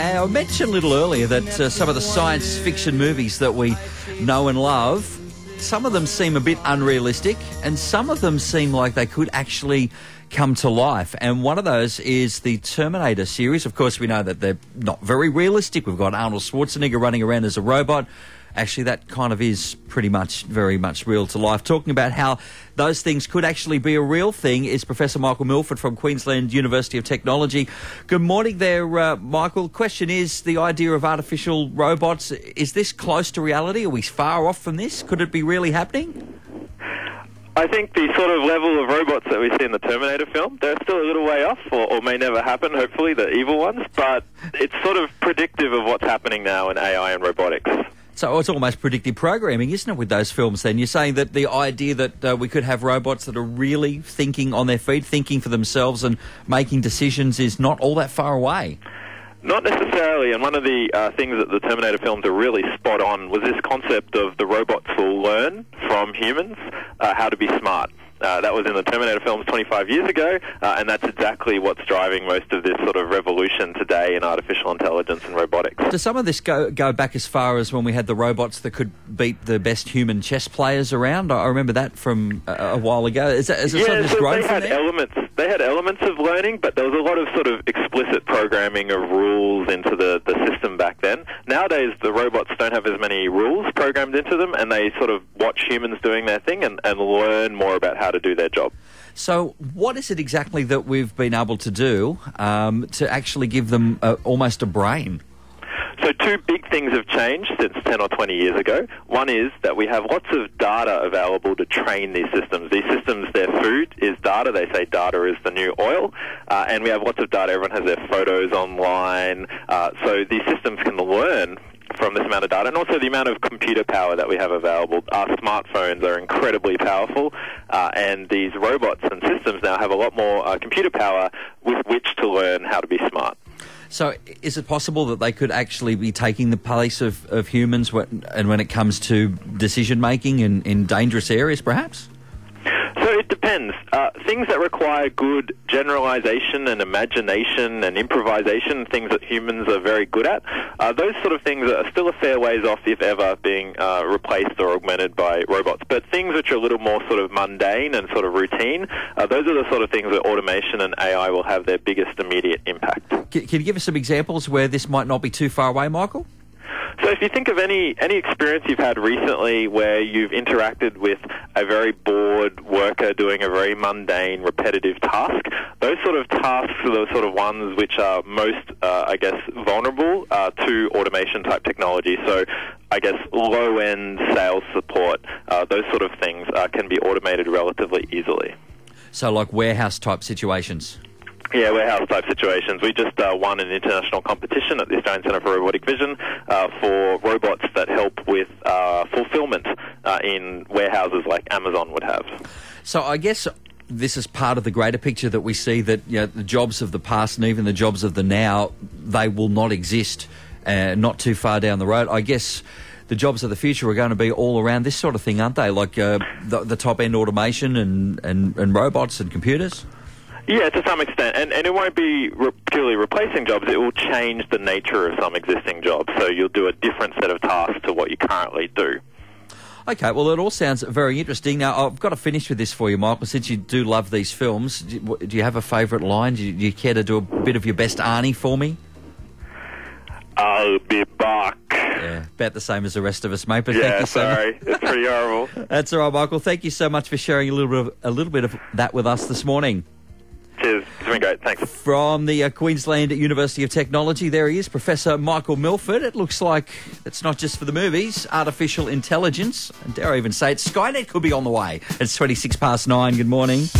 I mentioned a little earlier that some of the science fiction movies that we know and love, some of them seem a bit unrealistic and some of them seem like they could actually come to life. And one of those is the Terminator series. Of course, we know that they're not very realistic. We've got Arnold Schwarzenegger running around as a robot. Actually, that kind of is pretty much, very much real to life. Talking about how those things could actually be a real thing is Professor Michael Milford from Queensland University of Technology. Good morning there, Michael. Question is, the idea of artificial robots, is this close to reality? Are we far off from this? Could it be really happening? I think the sort of level of robots that we see in the Terminator film, they're still a little way off, or may never happen, hopefully, the evil ones, but it's sort of predictive of what's happening now in AI and robotics. So it's almost predictive programming, isn't it, with those films then? You're saying that the idea that we could have robots that are really thinking on their feet, thinking for themselves and making decisions is not all that far away. Not necessarily, and one of the things that the Terminator films are really spot on was this concept of the robots will learn from humans how to be smart. That was in the Terminator films 25 years ago, and that's exactly what's driving most of this sort of revolution today in artificial intelligence and robotics. Does some of this go back as far as when we had the robots that could beat the best human chess players around? I remember that from a while ago. Is it sort of just grown from there? They had elements of learning, but there was a lot of sort of explicit programming of rules into the system back then. Nowadays, the robots don't have as many rules programmed into them, and they sort of watch humans doing their thing and learn more about how to do their job. So what is it exactly that we've been able to do to actually give them almost a brain? So two big things have changed since 10 or 20 years ago. One is that we have lots of data available to train these systems. These systems, their food is data. They say data is the new oil. And we have lots of data. Everyone has their photos online. So these systems can learn from this amount of data, and also the amount of computer power that we have available. Our smartphones are incredibly powerful, and these robots and systems now have a lot more computer power with which to learn how to be smart. So is it possible that they could actually be taking the place of humans when it comes to decision-making in dangerous areas, perhaps? So it depends. Things that require good generalization and imagination and improvisation, things that humans are very good at, those sort of things are still a fair ways off, if ever, being replaced or augmented by robots. But things which are a little more sort of mundane and sort of routine, those are the sort of things where automation and AI will have their biggest immediate impact. Can you give us some examples where this might not be too far away, Michael? So if you think of any experience you've had recently where you've interacted with a very bored worker doing a very mundane, repetitive task, those sort of tasks are the sort of ones which are most, vulnerable to automation-type technology. So I guess low-end sales support, those sort of things can be automated relatively easily. So like warehouse-type situations? Yeah, warehouse-type situations. We just won an international competition at the Australian Centre for Robotic Vision for robots that help with fulfillment in warehouses like Amazon would have. So I guess this is part of the greater picture that we see that the jobs of the past and even the jobs of the now, they will not exist not too far down the road. I guess the jobs of the future are going to be all around this sort of thing, aren't they? Like the top-end automation and robots and computers? Yeah, to some extent. And it won't be purely replacing jobs. It will change the nature of some existing jobs. So you'll do a different set of tasks to what you currently do. Okay, well, it all sounds very interesting. Now, I've got to finish with this for you, Michael, since you do love these films. Do you have a favourite line? Do you care to do a bit of your best Arnie for me? I'll be back. Yeah, about the same as the rest of us, mate. But yeah, thank you so sorry. much. It's pretty horrible. That's all right, Michael. Thank you so much for sharing a little bit of that with us this morning. Cheers. It's been great. Thanks. From the Queensland University of Technology, there he is, Professor Michael Milford. It looks like it's not just for the movies. Artificial intelligence, and dare I even say it, Skynet could be on the way. It's 9:26. Good morning.